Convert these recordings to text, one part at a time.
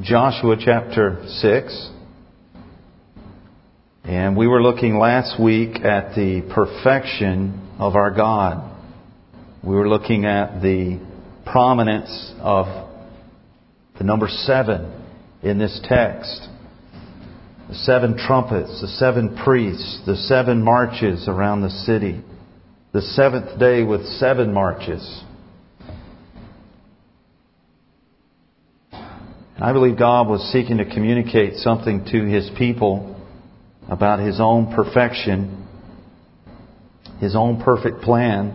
Joshua chapter 6. And we were looking last week at the perfection of our God. We were looking at the prominence of the number 7 in this text. The 7 trumpets, the 7 priests, the 7 marches around the city. The 7th day with 7 marches. And I believe God was seeking to communicate something to His people about His own perfection, His own perfect plan.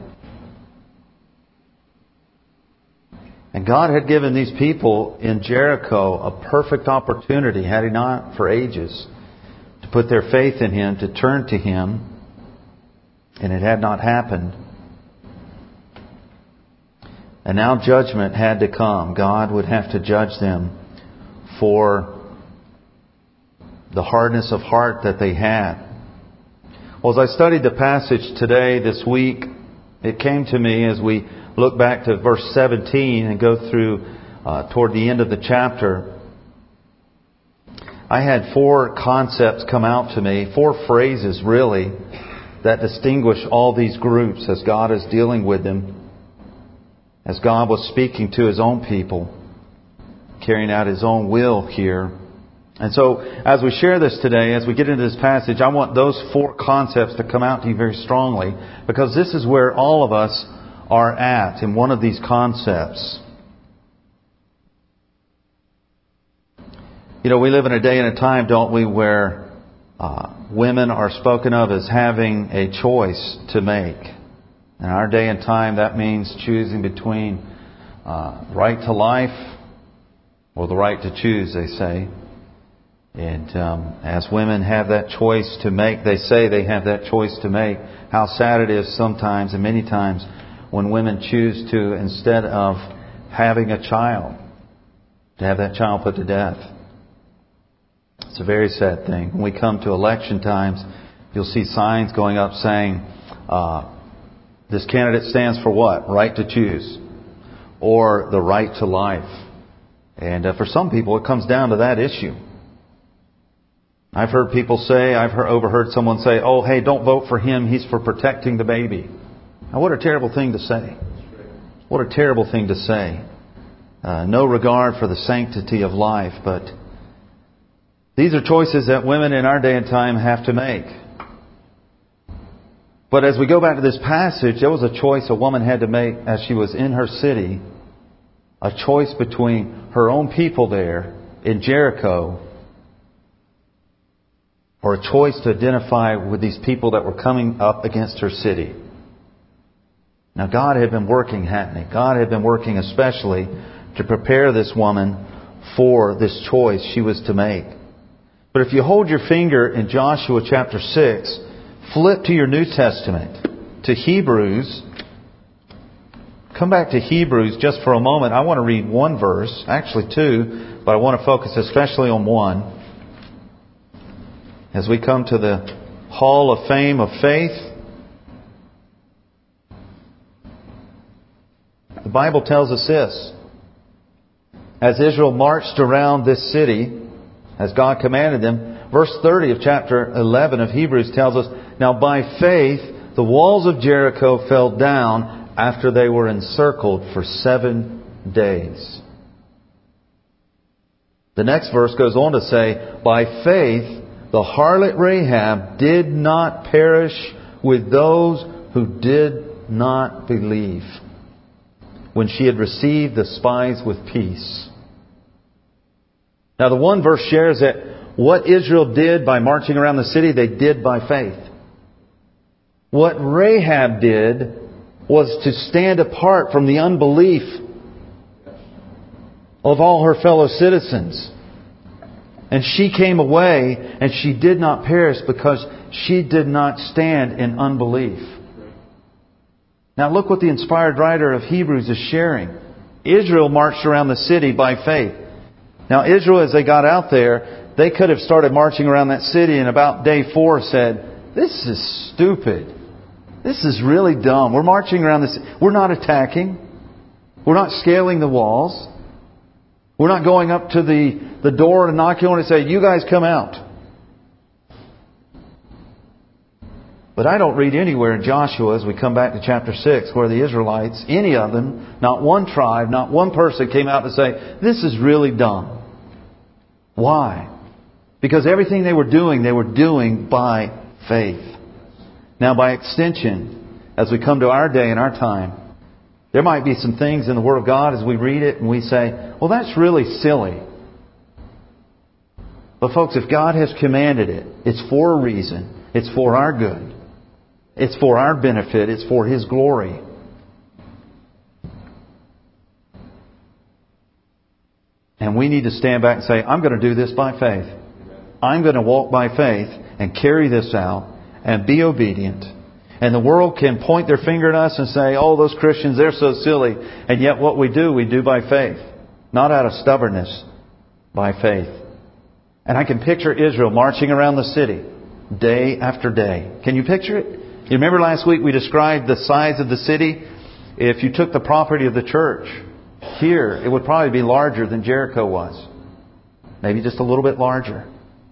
And God had given these people in Jericho a perfect opportunity, had He not, for ages, to put their faith in Him, to turn to Him. And it had not happened. And now judgment had to come. God would have to judge them for the hardness of heart that they had. Well, as I studied the passage today, this week, it came to me as we look back to verse 17 and go through toward the end of the chapter. I had 4 concepts come out to me, 4 phrases really, that distinguish all these groups as God is dealing with them, as God was speaking to His own people, carrying out His own will here. And so, as we share this today, as we get into this passage, I want those 4 concepts to come out to you very strongly, because this is where all of us are at in one of these concepts. You know, we live in a day and a time, don't we, where women are spoken of as having a choice to make. In our day and time, that means choosing between right to life or the right to choose, they say. And as women have that choice to make, they say they have that choice to make. How sad it is sometimes and many times when women choose to, instead of having a child, to have that child put to death. It's a very sad thing. When we come to election times, you'll see signs going up saying, this candidate stands for what? Right to choose. Or the right to life. And for some people, it comes down to that issue. I've heard people say, overheard someone say, oh, hey, don't vote for him. He's for protecting the baby. Now, what a terrible thing to say. What a terrible thing to say. No regard for the sanctity of life. But these are choices that women in our day and time have to make. But as we go back to this passage, there was a choice a woman had to make as she was in her city. A choice between her own people there in Jericho, or a choice to identify with these people that were coming up against her city. Now God had been working, hadn't He? God had been working especially to prepare this woman for this choice she was to make. But if you hold your finger in Joshua chapter 6, flip to your New Testament, to Hebrews. Come back to Hebrews just for a moment. I want to read one verse, actually 2, but I want to focus especially on one. As we come to the Hall of Fame of Faith, the Bible tells us this. As Israel marched around this city, as God commanded them, verse 30 of chapter 11 of Hebrews tells us, now by faith the walls of Jericho fell down after they were encircled for 7 days. The next verse goes on to say, by faith the harlot Rahab did not perish with those who did not believe, when she had received the spies with peace. Now the one verse shares that what Israel did by marching around the city, they did by faith. What Rahab did was to stand apart from the unbelief of all her fellow citizens. And she came away and she did not perish because she did not stand in unbelief. Now look what the inspired writer of Hebrews is sharing. Israel marched around the city by faith. Now Israel, as they got out there, they could have started marching around that city and about day 4 said, this is stupid. This is really dumb. We're marching around this. We're not attacking. We're not scaling the walls. We're not going up to the the door and knocking on it and say, "You guys come out." But I don't read anywhere in Joshua, as we come back to chapter 6, where the Israelites, any of them, not one tribe, not one person came out to say, "This is really dumb." Why? Because everything they were doing by faith. Now, by extension, as we come to our day and our time, there might be some things in the Word of God as we read it and we say, "Well, that's really silly." But folks, if God has commanded it, it's for a reason. It's for our good. It's for our benefit. It's for His glory. And we need to stand back and say, "I'm going to do this by faith. I'm going to walk by faith and carry this out and be obedient." And the world can point their finger at us and say, "Oh, those Christians, they're so silly." And yet what we do by faith. Not out of stubbornness, by faith. And I can picture Israel marching around the city day after day. Can you picture it? You remember last week we described the size of the city? If you took the property of the church here, it would probably be larger than Jericho was. Maybe just a little bit larger.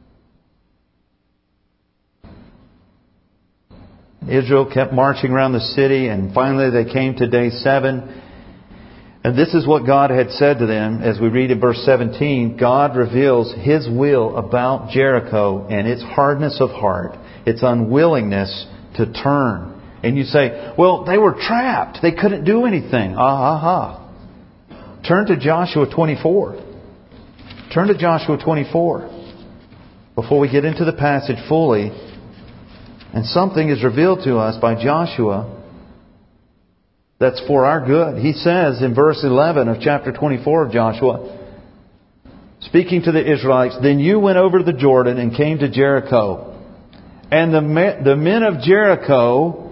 Israel kept marching around the city, and finally they came to day 7. And this is what God had said to them. As we read in verse 17, God reveals His will about Jericho and its hardness of heart, its unwillingness to turn. And you say, "Well, they were trapped. They couldn't do anything." Turn to Joshua 24. Turn to Joshua 24. Before we get into the passage fully, and something is revealed to us by Joshua that's for our good. He says in verse 11 of chapter 24 of Joshua, speaking to the Israelites, "Then you went over the Jordan and came to Jericho. And the men of Jericho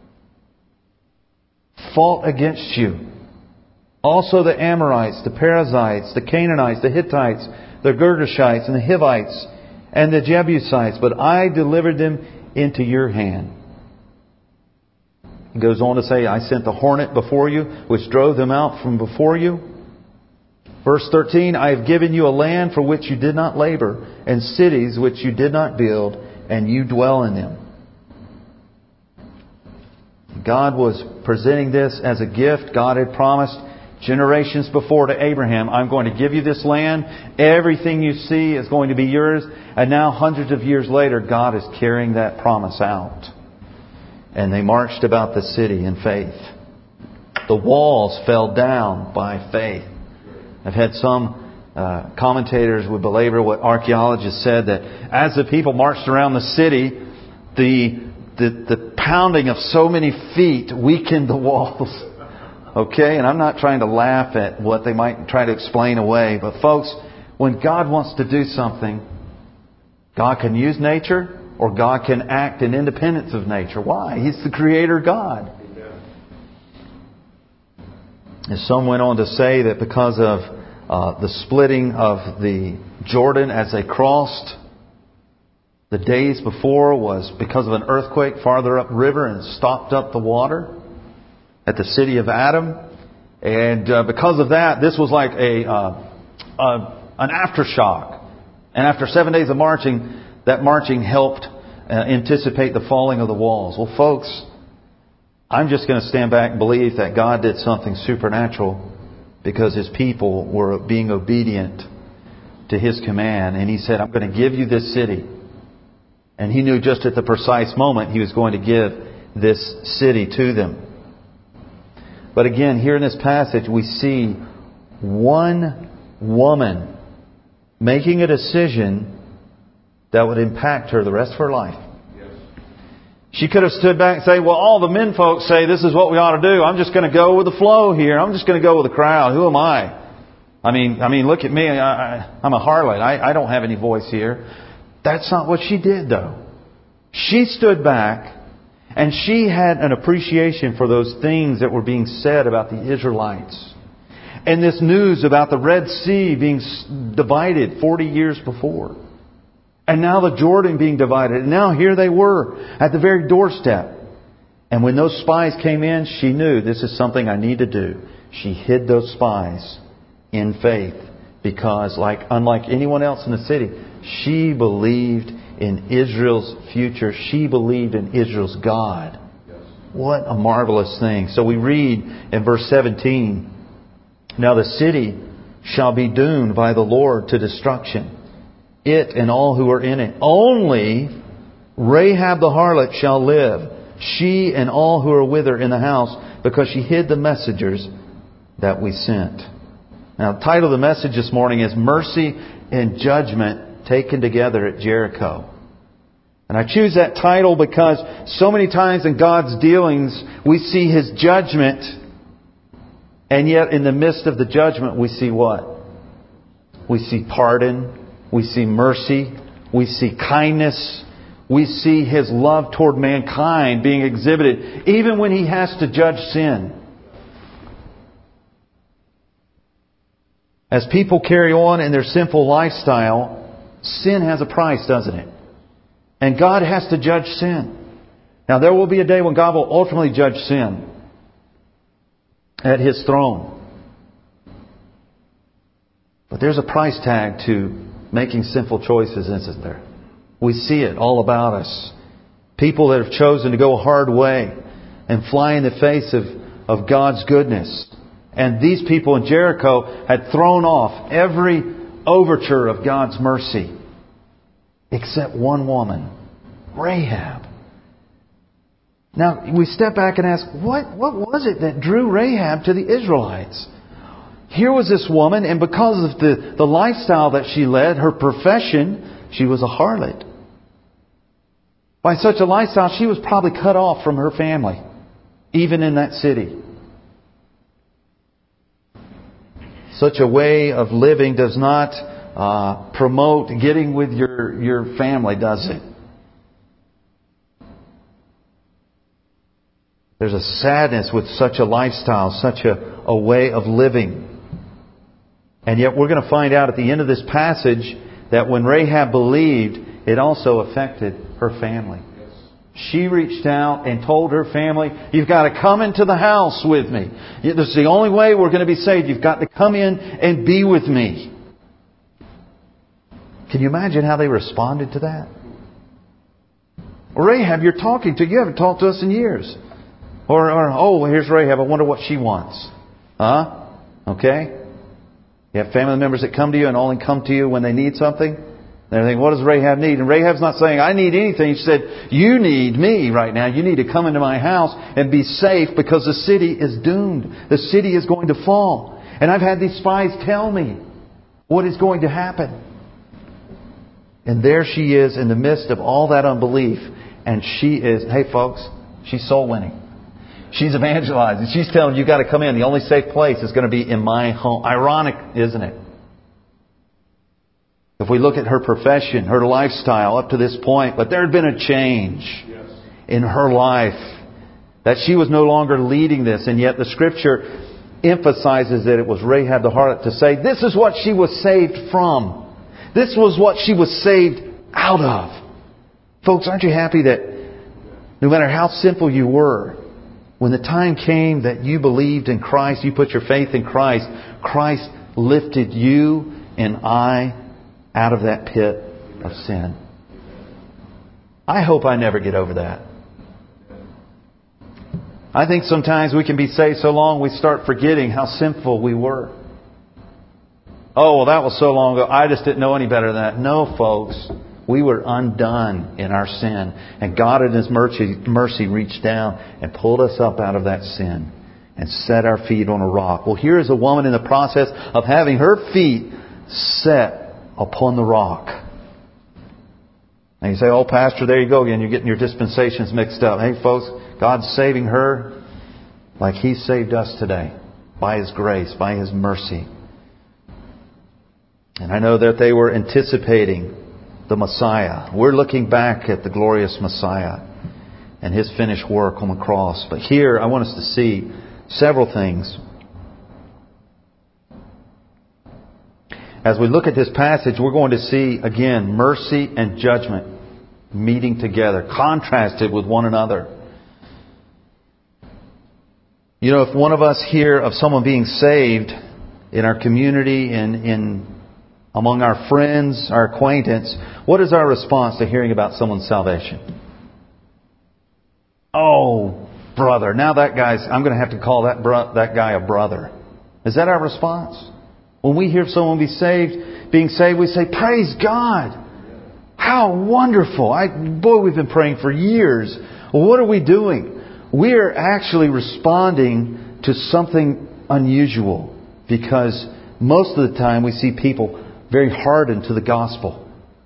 fought against you. Also the Amorites, the Perizzites, the Canaanites, the Hittites, the Girgashites, and the Hivites, and the Jebusites. But I delivered them into your hand." He goes on to say, "I sent the hornet before you, which drove them out from before you." Verse 13, "I have given you a land for which you did not labor, and cities which you did not build, and you dwell in them." God was presenting this as a gift. God had promised generations before to Abraham, "I'm going to give you this land. Everything you see is going to be yours." And now, hundreds of years later, God is carrying that promise out. And they marched about the city in faith. The walls fell down by faith. I've had some commentators would belabor what archaeologists said, that as the people marched around the city, the pounding of so many feet weakened the walls. Okay? And I'm not trying to laugh at what they might try to explain away. But folks, when God wants to do something, God can use nature, or God can act in independence of nature. Why? He's the Creator God. As some went on to say that because of the splitting of the Jordan as they crossed, the days before was because of an earthquake farther upriver and stopped up the water at the city of Adam. And because of that, this was like an aftershock. And after 7 days of marching, that marching helped anticipate the falling of the walls. Well, folks, I'm just going to stand back and believe that God did something supernatural because His people were being obedient to His command. And He said, "I'm going to give you this city." And He knew just at the precise moment He was going to give this city to them. But again, here in this passage, we see one woman making a decision that would impact her the rest of her life. She could have stood back and say, "Well, all the men folks say this is what we ought to do. I'm just going to go with the flow here. I'm just going to go with the crowd. Who am I? I mean, look at me. I'm a harlot. I don't have any voice here." That's not what she did, though. She stood back and she had an appreciation for those things that were being said about the Israelites. And this news about the Red Sea being divided 40 years before. And now the Jordan being divided. And now here they were at the very doorstep. And when those spies came in, she knew this is something I need to do. She hid those spies in faith Because unlike anyone else in the city, she believed in Israel's future. She believed in Israel's God. What a marvelous thing. So we read in verse 17, "Now the city shall be doomed by the Lord to destruction, it and all who are in it. Only Rahab the harlot shall live, she and all who are with her in the house, because she hid the messengers that we sent." Now, the title of the message this morning is "Mercy and Judgment Taken Together at Jericho." And I choose that title because so many times in God's dealings we see His judgment, and yet in the midst of the judgment we see what? We see pardon, we see mercy, we see kindness, we see His love toward mankind being exhibited even when He has to judge sin. As people carry on in their sinful lifestyle, sin has a price, doesn't it? And God has to judge sin. Now, there will be a day when God will ultimately judge sin at His throne. But there's a price tag to making sinful choices, isn't there? We see it all about us. People that have chosen to go a hard way and fly in the face of God's goodness. And these people in Jericho had thrown off every overture of God's mercy. Except one woman, Rahab. Now, we step back and ask, what was it that drew Rahab to the Israelites? Here was this woman, and because of the lifestyle that she led, her profession, she was a harlot. By such a lifestyle, she was probably cut off from her family, even in that city. Such a way of living does not promote getting with your family, does it? There's a sadness with such a lifestyle, such a way of living. And yet we're going to find out at the end of this passage that when Rahab believed, it also affected her family. She reached out and told her family, "You've got to come into the house with me. This is the only way we're going to be saved. You've got to come in and be with me." Can you imagine how they responded to that? Well, Rahab, you're talking to. You haven't talked to us in years. Or oh, here's Rahab. I wonder what she wants. Huh? Okay? You have family members that come to you and only come to you when they need something. And they think, what does Rahab need? And Rahab's not saying, I need anything. She said, you need me right now. You need to come into my house and be safe because the city is doomed. The city is going to fall. And I've had these spies tell me what is going to happen. And there she is in the midst of all that unbelief. And she is, hey folks, she's soul winning. She's evangelizing. She's telling you, you've got to come in. The only safe place is going to be in my home. Ironic, isn't it? If we look at her profession, her lifestyle up to this point, but there had been a change in her life. That she was no longer leading this. And yet the Scripture emphasizes that it was Rahab the harlot to say, this is what she was saved from. This was what she was saved out of. Folks, aren't you happy that no matter how sinful you were, when the time came that you believed in Christ, you put your faith in Christ, Christ lifted you and I out of that pit of sin. I hope I never get over that. I think sometimes we can be saved so long we start forgetting how sinful we were. Oh, well, that was so long ago. I just didn't know any better than that. No, folks. We were undone in our sin. And God in His mercy reached down and pulled us up out of that sin and set our feet on a rock. Well, here is a woman in the process of having her feet set upon the rock. And you say, oh, Pastor, there you go again. You're getting your dispensations mixed up. Hey, folks, God's saving her like He saved us today. By His grace, by His mercy. And I know that they were anticipating the Messiah. We're looking back at the glorious Messiah and His finished work on the cross. But here I want us to see several things. As we look at this passage, we're going to see, again, mercy and judgment meeting together, contrasted with one another. You know, if one of us hear of someone being saved in our community, in among our friends, our acquaintance, what is our response to hearing about someone's salvation? Oh, brother. Now that guy's, I'm going to have to call that guy a brother. Is that our response? When we hear someone being saved, we say, praise God. How wonderful. We've been praying for years. Well, what are we doing? We are actually responding to something unusual, because most of the time we see people very hardened to the gospel.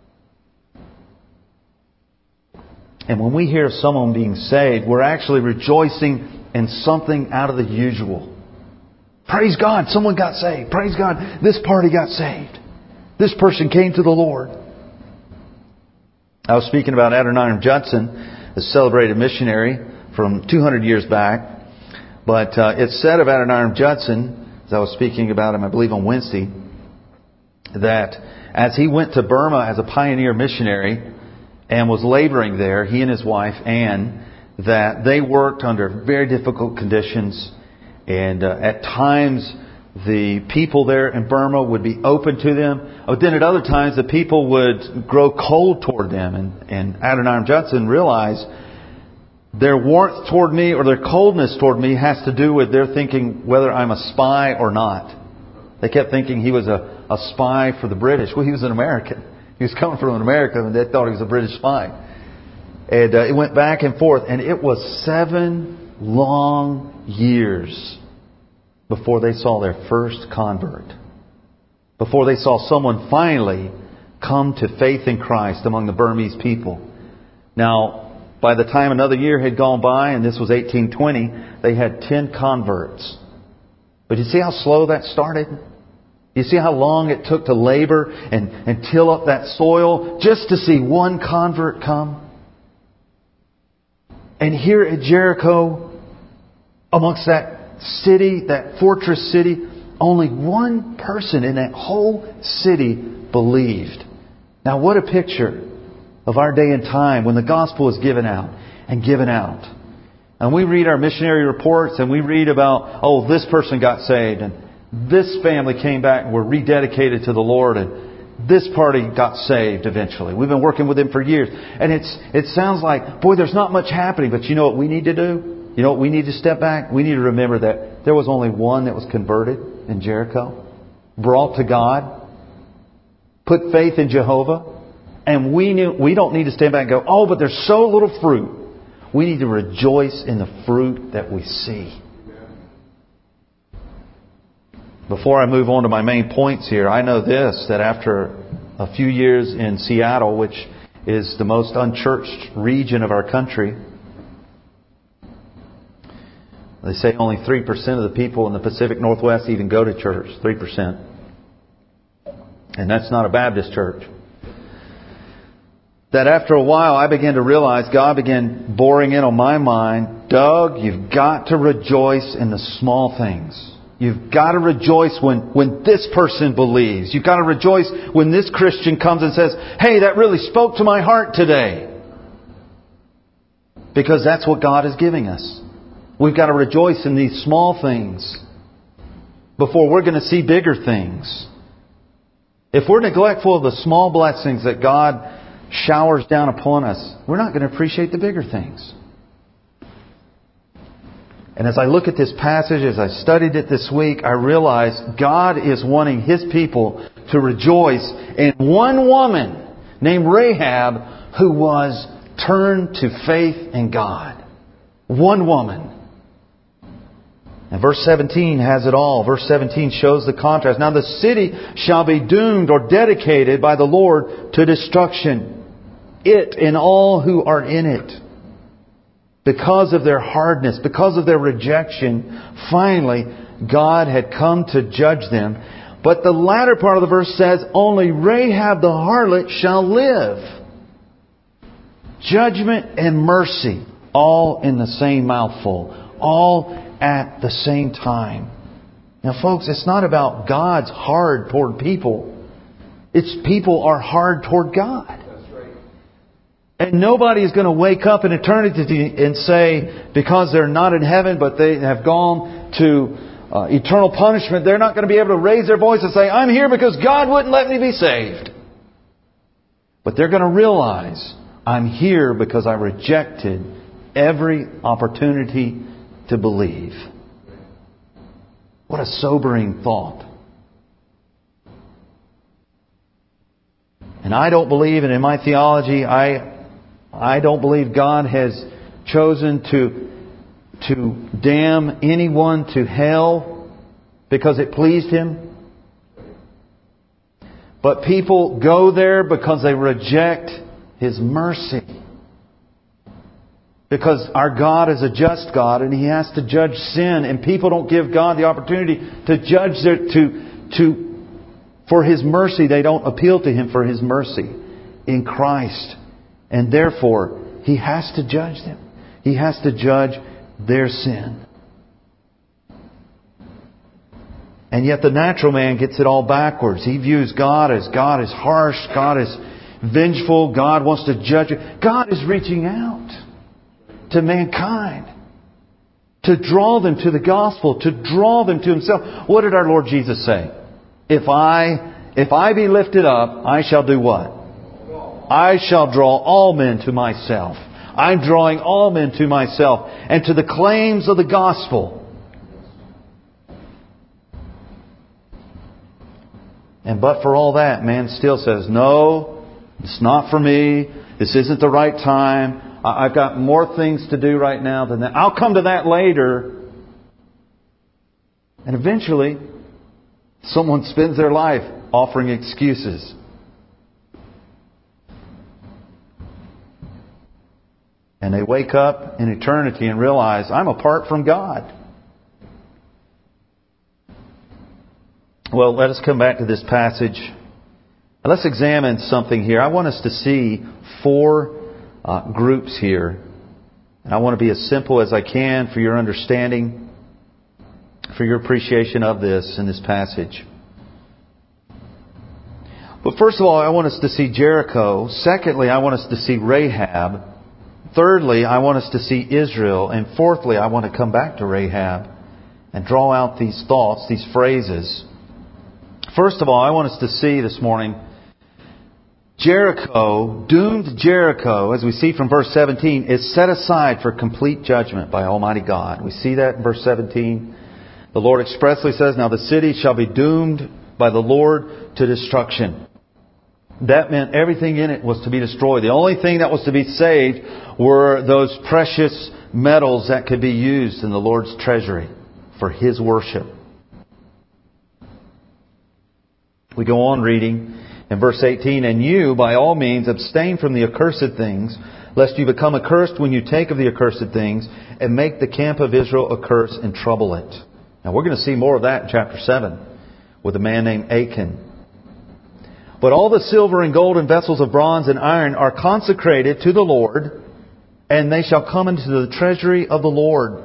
And when we hear someone being saved, we're actually rejoicing in something out of the usual. Praise God, someone got saved. Praise God, this party got saved. This person came to the Lord. I was speaking about Adoniram Judson, a celebrated missionary from 200 years back. But it's said of Adoniram Judson, as I was speaking about him, I believe on Wednesday, that as he went to Burma as a pioneer missionary and was laboring there, he and his wife, Anne, that they worked under very difficult conditions. And at times, the people there in Burma would be open to them. But then at other times, the people would grow cold toward them. And Adoniram Judson realized their warmth toward me or their coldness toward me has to do with their thinking whether I'm a spy or not. They kept thinking he was a spy for the British. Well, he was an American. He was coming from America, and they thought he was a British spy. And it went back and forth. And it was 7 long years before they saw their first convert. Before they saw someone finally come to faith in Christ among the Burmese people. Now, by the time another year had gone by, and this was 1820, they had 10 converts. But you see how slow that started? You see how long it took to labor and till up that soil just to see one convert come? And here at Jericho, amongst that city, that fortress city, only one person in that whole city believed. Now what a picture of our day and time when the gospel is given out and given out. And we read our missionary reports and we read about, oh, this person got saved and this family came back and were rededicated to the Lord and this party got saved eventually. We've been working with them for years. And it sounds like, boy, there's not much happening. But you know what we need to do? You know what we need to step back? We need to remember that there was only one that was converted in Jericho, brought to God, put faith in Jehovah. And we don't need to stand back and go, oh, but there's so little fruit. We need to rejoice in the fruit that we see. Before I move on to my main points here, I know this, that after a few years in Seattle, which is the most unchurched region of our country, they say only 3% of the people in the Pacific Northwest even go to church. 3%. And that's not a Baptist church. That after a while I began to realize, God began boring in on my mind, Doug, you've got to rejoice in the small things. You've got to rejoice when this person believes. You've got to rejoice when this Christian comes and says, hey, that really spoke to my heart today. Because that's what God is giving us. We've got to rejoice in these small things before we're going to see bigger things. If we're neglectful of the small blessings that God showers down upon us, we're not going to appreciate the bigger things. And as I look at this passage, as I studied it this week, I realized God is wanting His people to rejoice in one woman named Rahab who was turned to faith in God. One woman. And verse 17 has it all. Verse 17 shows the contrast. Now the city shall be doomed or dedicated by the Lord to destruction. It and all who are in it. Because of their hardness, because of their rejection, finally God had come to judge them. But the latter part of the verse says, only Rahab the harlot shall live. Judgment and mercy, all in the same mouthful. All at the same time. Now folks, it's not about God's hard toward people. It's people are hard toward God. And nobody is going to wake up in eternity and say, because they're not in heaven, but they have gone to eternal punishment, they're not going to be able to raise their voice and say, I'm here because God wouldn't let me be saved. But they're going to realize, I'm here because I rejected every opportunity to believe. What a sobering thought. And I don't believe, and in my theology, I don't believe God has chosen to damn anyone to hell because it pleased Him. But people go there because they reject His mercy. Because our God is a just God and He has to judge sin, and people don't give God the opportunity to judge for His mercy. They don't appeal to Him for His mercy in Christ. And therefore, He has to judge them. He has to judge their sin. And yet the natural man gets it all backwards. He views God is harsh, God is vengeful, God wants to judge you. God is reaching out to mankind to draw them to the gospel, to draw them to Himself. What did our Lord Jesus say? If I be lifted up, I shall do what? I shall draw all men to myself. I'm drawing all men to myself and to the claims of the gospel. And but for all that, man still says, no, it's not for me. This isn't the right time. I've got more things to do right now than that. I'll come to that later. And eventually, someone spends their life offering excuses. And they wake up in eternity and realize, I'm apart from God. Well, let us come back to this passage. Let's examine something here. I want us to see 4 groups here. And I want to be as simple as I can for your understanding, for your appreciation of this in this passage. But first of all, I want us to see Jericho. Secondly, I want us to see Rahab. Thirdly, I want us to see Israel. And fourthly, I want to come back to Rahab and draw out these thoughts, these phrases. First of all, I want us to see this morning Jericho, doomed Jericho, as we see from verse 17, is set aside for complete judgment by Almighty God. We see that in verse 17. The Lord expressly says, now the city shall be doomed by the Lord to destruction. That meant everything in it was to be destroyed. The only thing that was to be saved were those precious metals that could be used in the Lord's treasury for His worship. We go on reading in verse 18, and you, by all means, abstain from the accursed things, lest you become accursed when you take of the accursed things, and make the camp of Israel a curse and trouble it. Now we're going to see more of that in chapter 7 with a man named Achan. But all the silver and gold and vessels of bronze and iron are consecrated to the Lord, and they shall come into the treasury of the Lord.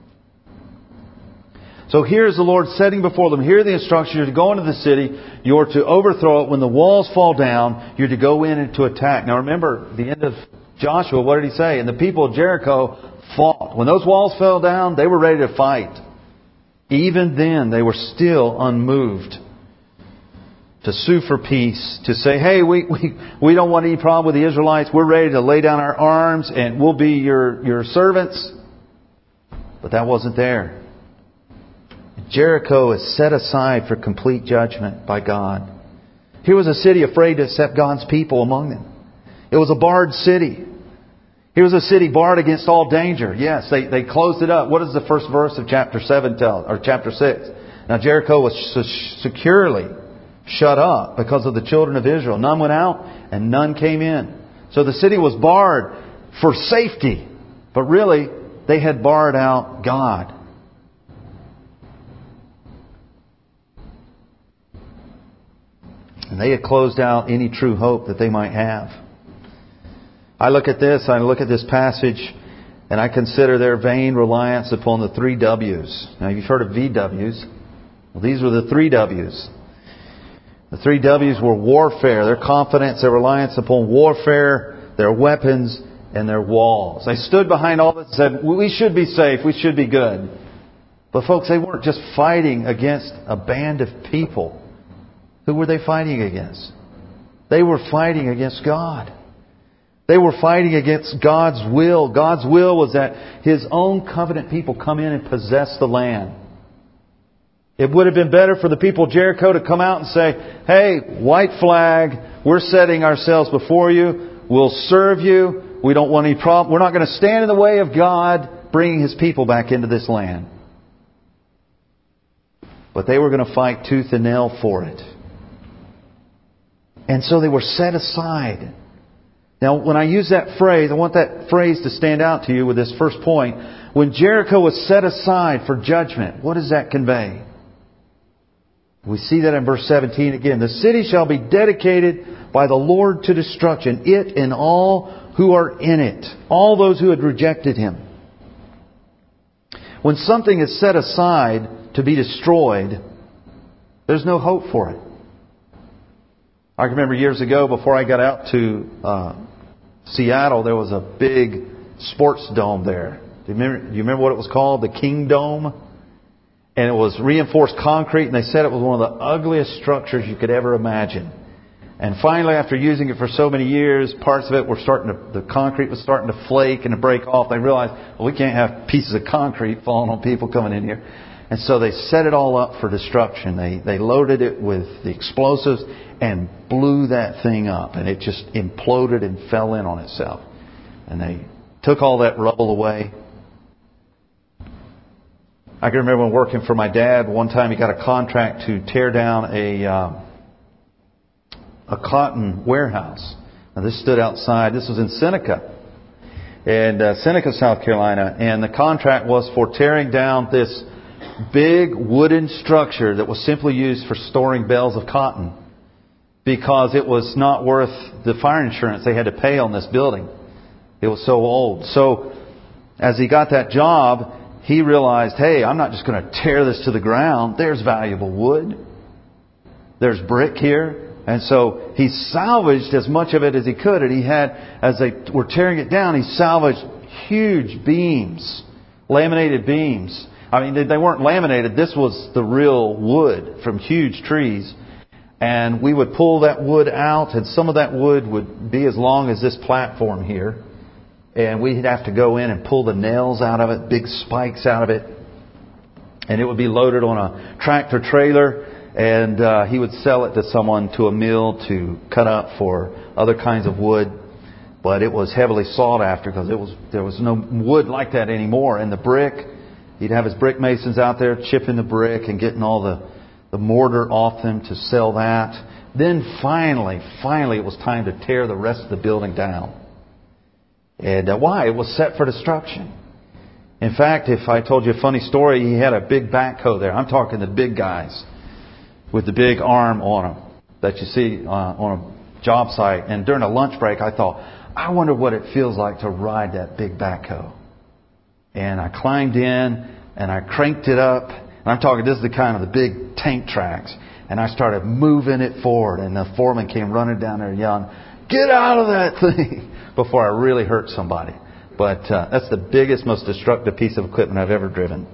So here is the Lord setting before them. Here are the instructions. You're to go into the city. You're to overthrow it. When the walls fall down, you're to go in and to attack. Now remember, the end of Joshua, what did he say? And the people of Jericho fought. When those walls fell down, they were ready to fight. Even then, they were still unmoved to sue for peace, to say, hey, we don't want any problem with the Israelites. We're ready to lay down our arms and we'll be your servants. But that wasn't there. Jericho is set aside for complete judgment by God. Here was a city afraid to accept God's people among them. It was a barred city. Here was a city barred against all danger. Yes, they closed it up. What does the first verse of chapter 7 tell? Or chapter 6? Now Jericho was securely shut up because of the children of Israel. None went out and none came in. So the city was barred for safety. But really, they had barred out God. And they had closed out any true hope that they might have. I look at this passage, and I consider their vain reliance upon the 3 W's. Now, you've heard of VWs. Well, these were the 3 W's. The 3 W's were warfare, their confidence, their reliance upon warfare, their weapons, and their walls. They stood behind all this and said, we should be safe, we should be good. But folks, they weren't just fighting against a band of people. Who were they fighting against? They were fighting against God. They were fighting against God's will. God's will was that His own covenant people come in and possess the land. It would have been better for the people of Jericho to come out and say, hey, white flag, we're setting ourselves before you. We'll serve you. We don't want any problem. We're not going to stand in the way of God bringing His people back into this land. But they were going to fight tooth and nail for it. And so they were set aside. Now, when I use that phrase, I want that phrase to stand out to you with this first point. When Jericho was set aside for judgment, what does that convey? We see that in verse 17 again. The city shall be dedicated by the Lord to destruction, it and all who are in it, all those who had rejected Him. When something is set aside to be destroyed, there's no hope for it. I remember years ago, before I got out to Seattle, there was a big sports dome there. Do you remember what it was called? The King Dome? And it was reinforced concrete, and they said it was one of the ugliest structures you could ever imagine. And finally, after using it for so many years, parts of it were the concrete was starting to flake and to break off. They realized, well, we can't have pieces of concrete falling on people coming in here. And so they set it all up for destruction. They loaded it with the explosives and blew that thing up. And it just imploded and fell in on itself. And they took all that rubble away. I can remember when working for my dad, one time he got a contract to tear down a cotton warehouse. Now this stood outside. This was in Seneca. And Seneca, South Carolina. And the contract was for tearing down this big wooden structure that was simply used for storing bales of cotton, because it was not worth the fire insurance they had to pay on this building. It was so old. So as he got that job, he realized, hey, I'm not just going to tear this to the ground. There's valuable wood. There's brick here. And so he salvaged as much of it as he could. And he had, as they were tearing it down, he salvaged huge beams, laminated beams. I mean, they weren't laminated. This was the real wood from huge trees. And we would pull that wood out, and some of that wood would be as long as this platform here. And we'd have to go in and pull the nails out of it, big spikes out of it. And it would be loaded on a tractor trailer. And he would sell it to someone, to a mill, to cut up for other kinds of wood. But it was heavily sought after, because there was no wood like that anymore. And the brick, he'd have his brick masons out there chipping the brick and getting all the mortar off them to sell that. Then finally, it was time to tear the rest of the building down. And why? It was set for destruction. In fact, if I told you a funny story, he had a big backhoe there. I'm talking the big guys with the big arm on them that you see on a job site. And during a lunch break, I thought, I wonder what it feels like to ride that big backhoe. And I climbed in and I cranked it up. And I'm talking, this is the kind of the big tank tracks. And I started moving it forward. And the foreman came running down there yelling, get out of that thing, before I really hurt somebody. But that's the biggest, most destructive piece of equipment I've ever driven.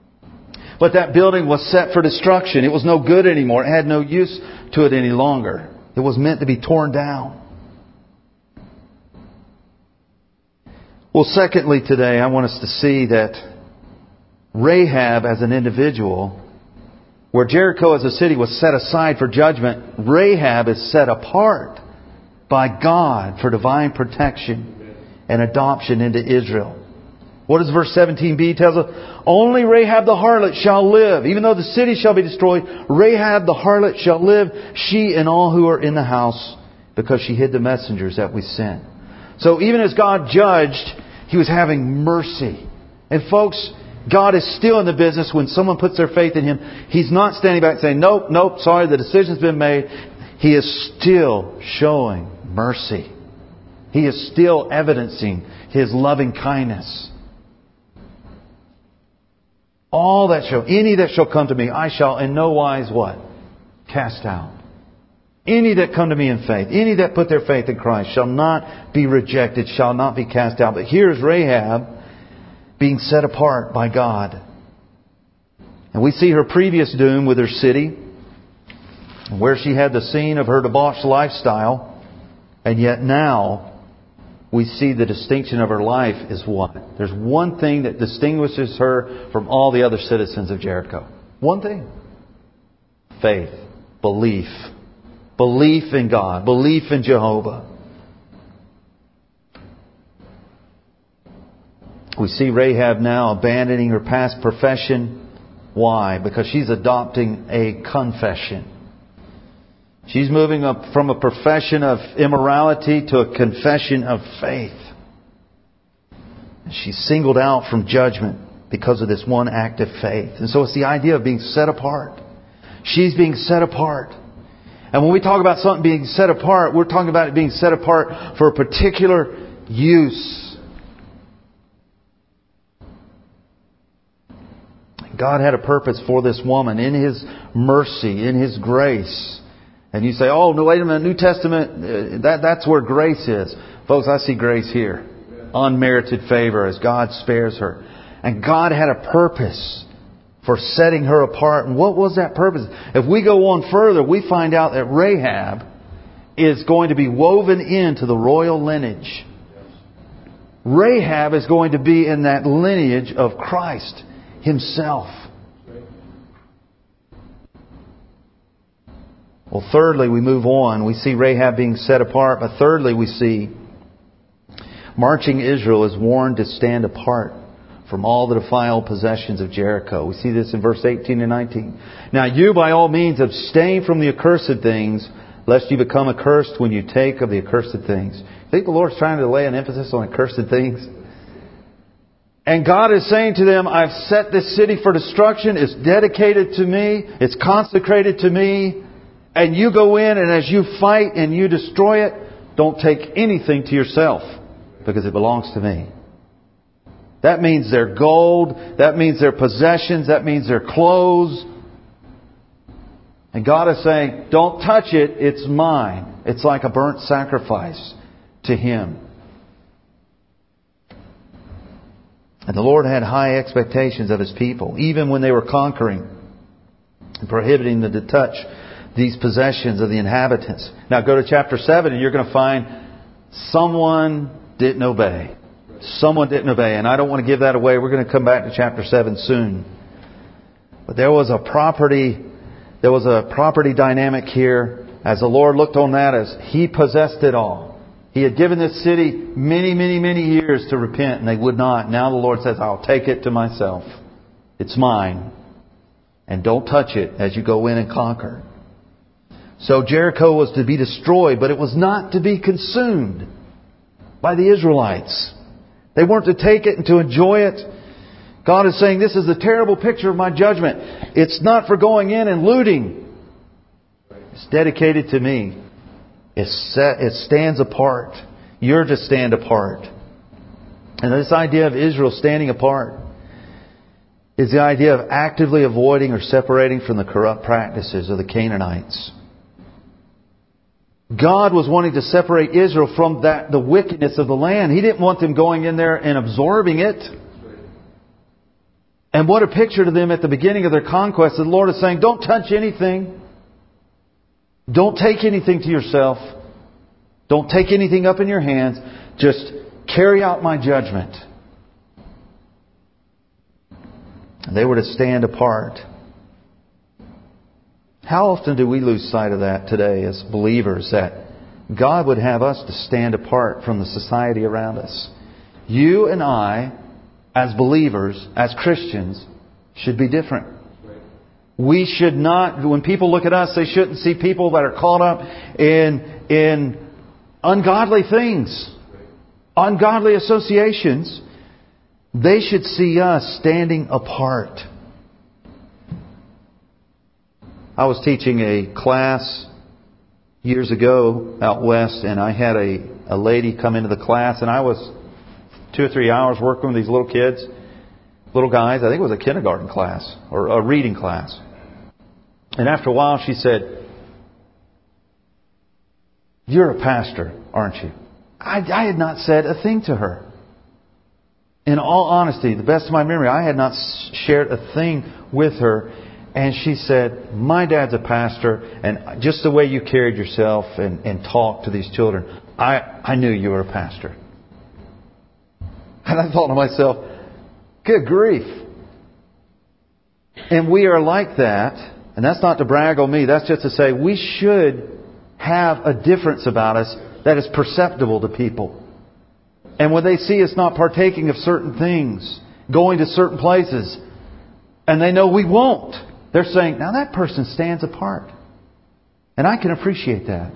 But that building was set for destruction. It was no good anymore. It had no use to it any longer. It was meant to be torn down. Well, secondly today, I want us to see that Rahab as an individual, where Jericho as a city was set aside for judgment, Rahab is set apart by God for divine protection and adoption into Israel. What does verse 17b tell us? Only Rahab the harlot shall live. Even though the city shall be destroyed, Rahab the harlot shall live, she and all who are in the house, because she hid the messengers that we sent. So even as God judged, He was having mercy. And folks, God is still in the business when someone puts their faith in Him. He's not standing back saying, nope, sorry, the decision's been made. He is still showing mercy. He is still evidencing His loving kindness. Any that shall come to me, I shall in no wise what? Cast out. Any that come to me in faith, any that put their faith in Christ shall not be rejected, shall not be cast out. But here's Rahab being set apart by God. And we see her previous doom with her city, where she had the scene of her debauched lifestyle. And yet now we see the distinction of her life is what? There's one thing that distinguishes her from all the other citizens of Jericho. One thing. Faith. Belief. Belief in God. Belief in Jehovah. We see Rahab now abandoning her past profession. Why? Because she's adopting a confession. She's moving up from a profession of immorality to a confession of faith. She's singled out from judgment because of this one act of faith. And so it's the idea of being set apart. She's being set apart. And when we talk about something being set apart, we're talking about it being set apart for a particular use. God had a purpose for this woman in His mercy, in His grace. And you say, oh, no, wait a minute, New Testament, that's where grace is. Folks, I see grace here. Unmerited favor as God spares her. And God had a purpose for setting her apart. And what was that purpose? If we go on further, we find out that Rahab is going to be woven into the royal lineage. Rahab is going to be in that lineage of Christ Himself. Well, thirdly, we move on. We see Rahab being set apart. But thirdly, we see marching Israel is warned to stand apart from all the defiled possessions of Jericho. We see this in verse 18 and 19. Now you by all means abstain from the accursed things, lest you become accursed when you take of the accursed things. You think the Lord's trying to lay an emphasis on accursed things? And God is saying to them, I've set this city for destruction. It's dedicated to me. It's consecrated to me. And you go in and as you fight and you destroy it, don't take anything to yourself because it belongs to me. That means their gold. That means their possessions. That means their clothes. And God is saying, don't touch it. It's mine. It's like a burnt sacrifice to Him. And the Lord had high expectations of His people, even when they were conquering and prohibiting them to touch these possessions of the inhabitants. Now go to chapter 7 and you're going to find someone didn't obey. Someone didn't obey. And I don't want to give that away. We're going to come back to chapter 7 soon. But there was a property dynamic here as the Lord looked on that as He possessed it all. He had given this city many, many, many years to repent and they would not. Now the Lord says, I'll take it to myself. It's mine. And don't touch it as you go in and conquer. So Jericho was to be destroyed, but it was not to be consumed by the Israelites. They weren't to take it and to enjoy it. God is saying, this is a terrible picture of my judgment. It's not for going in and looting. It's dedicated to me. It stands apart. You're to stand apart. And this idea of Israel standing apart is the idea of actively avoiding or separating from the corrupt practices of the Canaanites. God was wanting to separate Israel from the wickedness of the land. He didn't want them going in there and absorbing it. And what a picture to them at the beginning of their conquest. The Lord is saying, don't touch anything. Don't take anything to yourself. Don't take anything up in your hands. Just carry out my judgment. And they were to stand apart. How often do we lose sight of that today as believers, that God would have us to stand apart from the society around us? You and I, as believers, as Christians, should be different. We should not, when people look at us, they shouldn't see people that are caught up in ungodly things, ungodly associations. They should see us standing apart. I was teaching a class years ago out west, and I had a lady come into the class, and I was 2 or 3 hours working with these little kids, little guys. I think it was a kindergarten class or a reading class. And after a while she said, "You're a pastor, aren't you?" I had not said a thing to her. In all honesty, the best of my memory, I had not shared a thing with her. And she said, my dad's a pastor, and just the way you carried yourself and talked to these children, I knew you were a pastor. And I thought to myself, good grief. And we are like that. And that's not to brag on me. That's just to say we should have a difference about us that is perceptible to people. And when they see us not partaking of certain things, going to certain places, and they know we won't, they're saying, now that person stands apart. And I can appreciate that.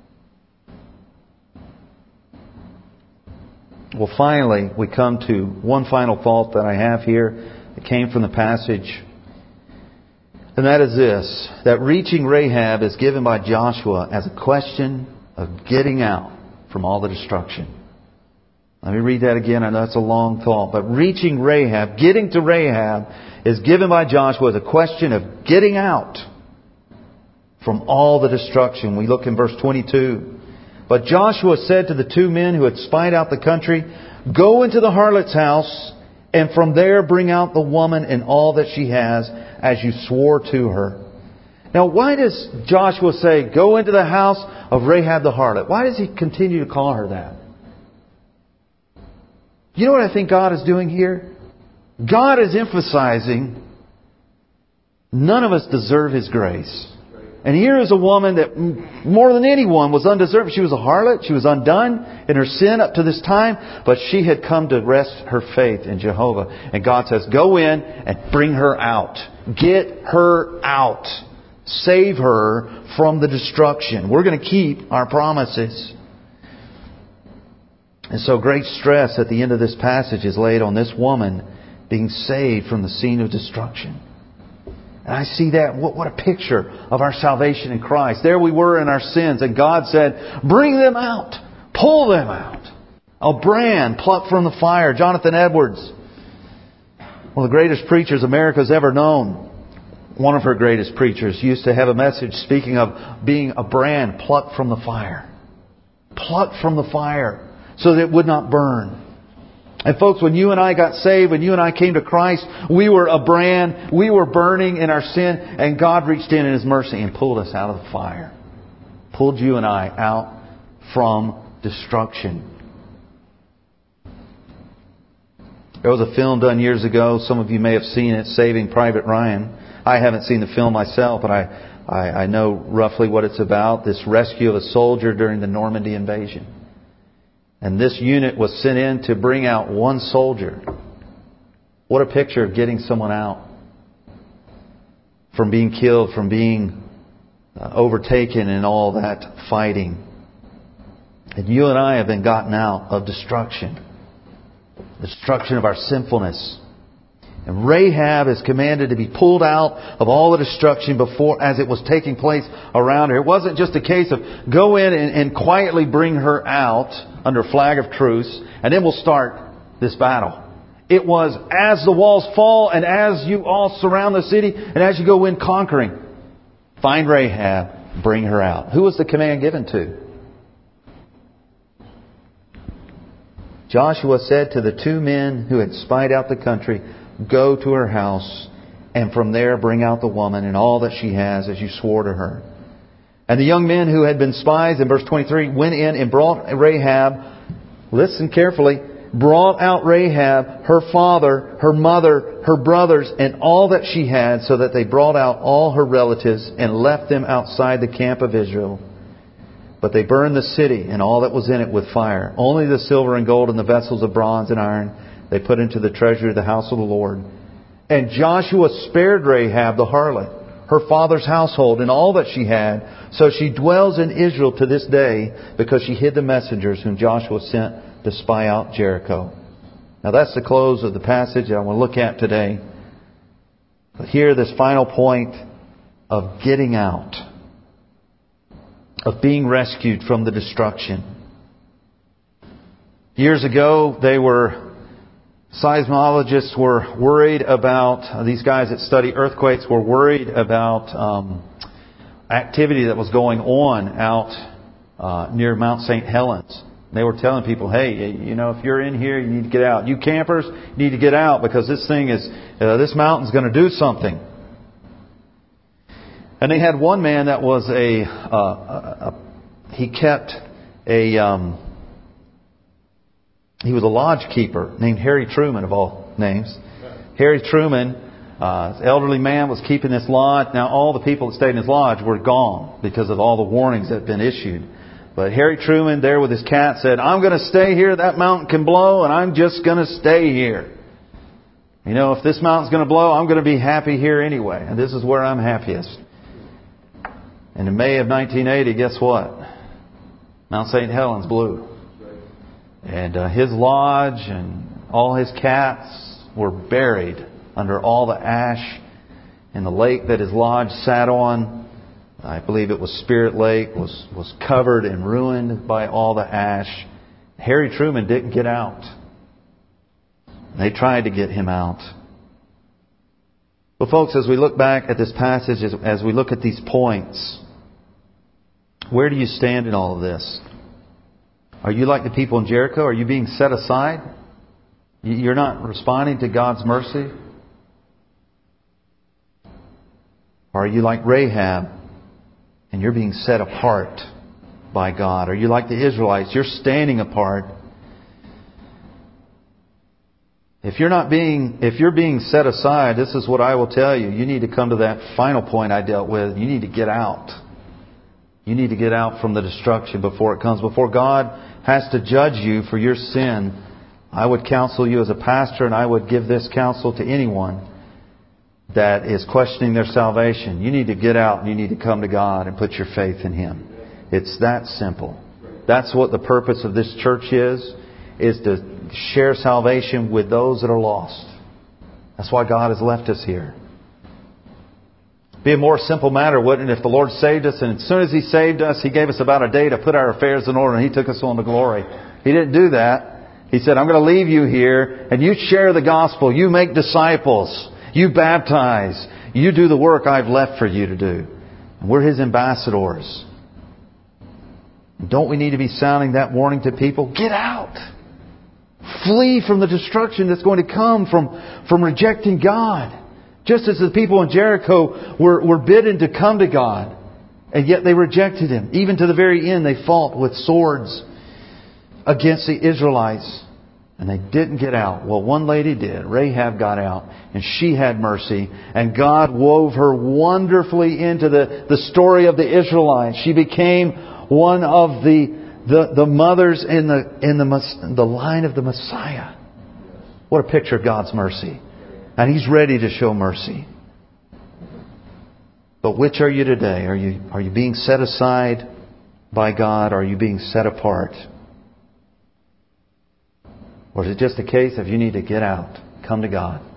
Well, finally, we come to one final thought that I have here. It came from the passage. And that is this, that reaching Rahab is given by Joshua as a question of getting out from all the destruction. Let me read that again. I know that's a long thought. But reaching Rahab, getting to Rahab, is given by Joshua as a question of getting out from all the destruction. We look in verse 22. But Joshua said to the two men who had spied out the country, go into the harlot's house, and from there bring out the woman and all that she has, as you swore to her. Now, why does Joshua say, go into the house of Rahab the harlot? Why does he continue to call her that? You know what I think God is doing here? God is emphasizing none of us deserve His grace. And here is a woman that more than anyone was undeserved. She was a harlot. She was undone in her sin up to this time. But she had come to rest her faith in Jehovah. And God says, go in and bring her out. Get her out. Save her from the destruction. We're going to keep our promises. And so great stress at the end of this passage is laid on this woman being saved from the scene of destruction. And I see that. What a picture of our salvation in Christ. There we were in our sins, and God said, bring them out. Pull them out. A brand plucked from the fire. Jonathan Edwards, one of the greatest preachers America's ever known, one of her greatest preachers, used to have a message speaking of being a brand plucked from the fire. Plucked from the fire so that it would not burn. And folks, when you and I got saved, when you and I came to Christ, we were a brand. We were burning in our sin. And God reached in His mercy and pulled us out of the fire. Pulled you and I out from destruction. There was a film done years ago. Some of you may have seen it, Saving Private Ryan. I haven't seen the film myself, but I know roughly what it's about. This rescue of a soldier during the Normandy invasion. And this unit was sent in to bring out one soldier. What a picture of getting someone out from being killed, from being overtaken in all that fighting. And you and I have been gotten out of destruction. The destruction of our sinfulness. And Rahab is commanded to be pulled out of all the destruction before, as it was taking place around her. It wasn't just a case of go in and quietly bring her out under flag of truce, and then we'll start this battle. It was as the walls fall and as you all surround the city and as you go in conquering, find Rahab, bring her out. Who was the command given to? Joshua said to the two men who had spied out the country, go to her house, and from there bring out the woman and all that she has, as you swore to her. And the young men who had been spies, in verse 23, went in and brought Rahab, listen carefully, brought out Rahab, her father, her mother, her brothers, and all that she had, so that they brought out all her relatives and left them outside the camp of Israel. But they burned the city and all that was in it with fire. Only the silver and gold and the vessels of bronze and iron they put into the treasury of the house of the Lord. And Joshua spared Rahab the harlot, her father's household, and all that she had. So she dwells in Israel to this day, because she hid the messengers whom Joshua sent to spy out Jericho. Now that's the close of the passage I want to look at today. But here, this final point of getting out, of being rescued from the destruction. Years ago, seismologists were worried about, these guys that study earthquakes were worried about activity that was going on out near Mount St. Helens. They were telling people, hey, if you're in here, you need to get out. You campers need to get out because this mountain's going to do something. And they had one man that was he was a lodge keeper named Harry Truman, of all names. Harry Truman, this elderly man, was keeping this lodge. Now, all the people that stayed in his lodge were gone because of all the warnings that had been issued. But Harry Truman, there with his cat, said, I'm going to stay here. That mountain can blow, and I'm just going to stay here. If this mountain's going to blow, I'm going to be happy here anyway. And this is where I'm happiest. And in May of 1980, guess what? Mount St. Helens blew. And his lodge and all his cats were buried under all the ash in the lake that his lodge sat on. I believe it was Spirit Lake, was covered and ruined by all the ash. Harry Truman didn't get out. They tried to get him out. But folks, as we look back at this passage, as we look at these points, where do you stand in all of this? Are you like the people in Jericho? Are you being set aside? You're not responding to God's mercy? Or are you like Rahab and you're being set apart by God? Are you like the Israelites? You're standing apart. If you're being set aside, this is what I will tell you. You need to come to that final point I dealt with. You need to get out. You need to get out from the destruction before it comes. Before God has to judge you for your sin, I would counsel you as a pastor, and I would give this counsel to anyone that is questioning their salvation. You need to get out and you need to come to God and put your faith in Him. It's that simple. That's what the purpose of this church is to share salvation with those that are lost. That's why God has left us here. It'd be a more simple matter, wouldn't it, if the Lord saved us, and as soon as He saved us, He gave us about a day to put our affairs in order, and He took us on to glory. He didn't do that. He said, I'm going to leave you here, and you share the gospel. You make disciples. You baptize. You do the work I've left for you to do. And we're His ambassadors. Don't we need to be sounding that warning to people? Get out. Flee from the destruction that's going to come from rejecting God. Just as the people in Jericho were bidden to come to God, and yet they rejected Him. Even to the very end, they fought with swords against the Israelites. And they didn't get out. Well, one lady did. Rahab got out. And she had mercy. And God wove her wonderfully into the story of the Israelites. She became one of the mothers in the line of the Messiah. What a picture of God's mercy. And He's ready to show mercy. But which are you today? Are you being set aside by God? Or are you being set apart? Or is it just a case of you need to get out, come to God?